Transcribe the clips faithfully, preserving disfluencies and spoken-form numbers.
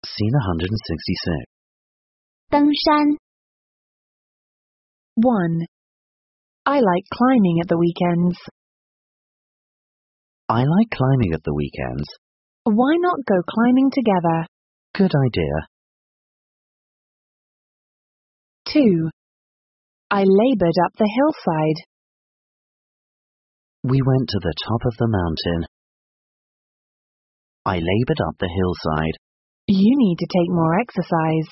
Scene one hundred sixty-six. 登山 one. I like climbing at the weekends. I like climbing at the weekends. Why not go climbing together? Good idea. two. I labored up the hillside. We went to the top of the mountain. I labored up the hillside. You need to take more exercise.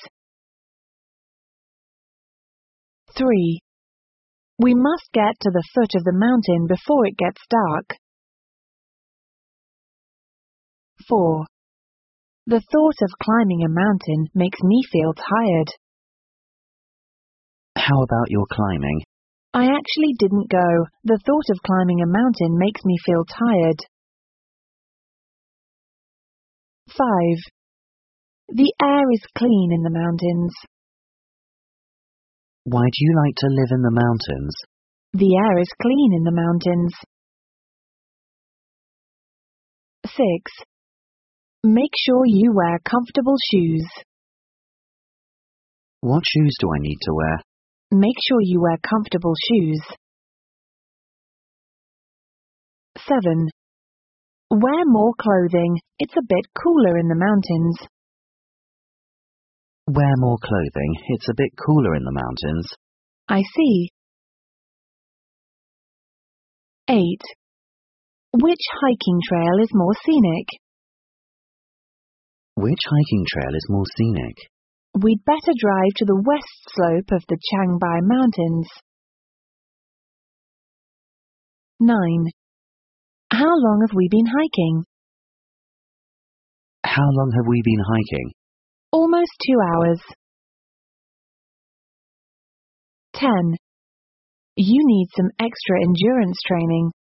three. We must get to the foot of the mountain before it gets dark. four. The thought of climbing a mountain makes me feel tired. How about your climbing? I actually didn't go. The thought of climbing a mountain makes me feel tired. five. The air is clean in the mountains. Why do you like to live in the mountains? The air is clean in the mountains. six. Make sure you wear comfortable shoes. What shoes do I need to wear? Make sure you wear comfortable shoes. seven. Wear more clothing. It's a bit cooler in the mountains. Wear more clothing. It's a bit cooler in the mountains. I see. eight. Which hiking trail is more scenic? Which hiking trail is more scenic? We'd better drive to the west slope of the Changbai Mountains. nine. How long have we been hiking? How long have we been hiking? Almost two hours. ten. You need some extra endurance training.